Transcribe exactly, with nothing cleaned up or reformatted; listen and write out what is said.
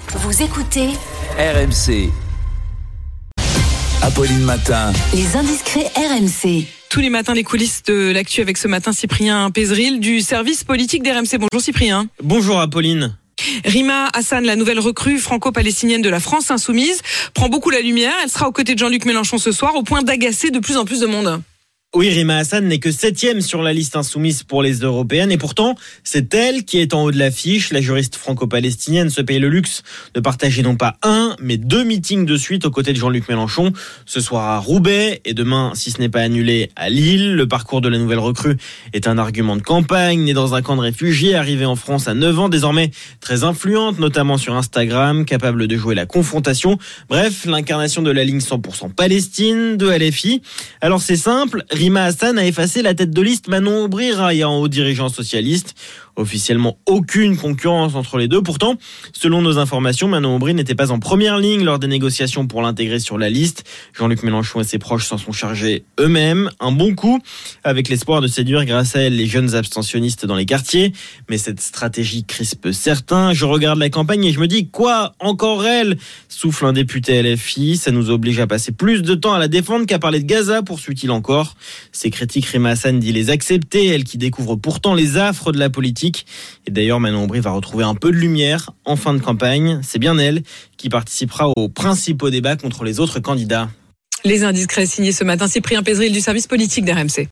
Vous écoutez R M C. Apolline Matin. Les indiscrets R M C. Tous les matins, les coulisses de l'actu avec ce matin Cyprien Pézeril du service politique d'R M C. Bonjour Cyprien. Bonjour Apolline. Rima Hassan, la nouvelle recrue franco-palestinienne de la France insoumise, prend beaucoup la lumière. Elle sera aux côtés de Jean-Luc Mélenchon ce soir, au point d'agacer de plus en plus de monde. Oui, Rima Hassan n'est que septième sur la liste insoumise pour les européennes et pourtant, c'est elle qui est en haut de l'affiche. La juriste franco-palestinienne se paye le luxe de partager non pas un, mais deux meetings de suite aux côtés de Jean-Luc Mélenchon. Ce soir à Roubaix et demain, si ce n'est pas annulé, à Lille. Le parcours de la nouvelle recrue est un argument de campagne, née dans un camp de réfugiés, arrivée en France à neuf ans, désormais très influente, notamment sur Instagram, capable de jouer la confrontation. Bref, l'incarnation de la ligne cent pour cent Palestine de L F I. Alors c'est simple, Rima Hassan a effacé la tête de liste Manon Aubry-Raïa en haut dirigeant socialiste. Officiellement aucune concurrence entre les deux. Pourtant, selon nos informations, Manon Aubry n'était pas en première ligne lors des négociations pour l'intégrer sur la liste. Jean-Luc Mélenchon et ses proches s'en sont chargés eux-mêmes. Un bon coup, avec l'espoir de séduire grâce à elle les jeunes abstentionnistes dans les quartiers. Mais cette stratégie crispe certains. Je regarde la campagne et je me dis, quoi, encore elle? Souffle un député L F I. Ça nous oblige à passer plus de temps à la défendre qu'à parler de Gaza, poursuit-il encore. Ses critiques, Rima Hassan dit les accepter, elle qui découvre pourtant les affres de la politique. Et d'ailleurs, Manon Aubry va retrouver un peu de lumière en fin de campagne. C'est bien elle qui participera aux principaux débats contre les autres candidats. Les indiscrets signés ce matin Cyprien Pézeril du service politique d'R M C.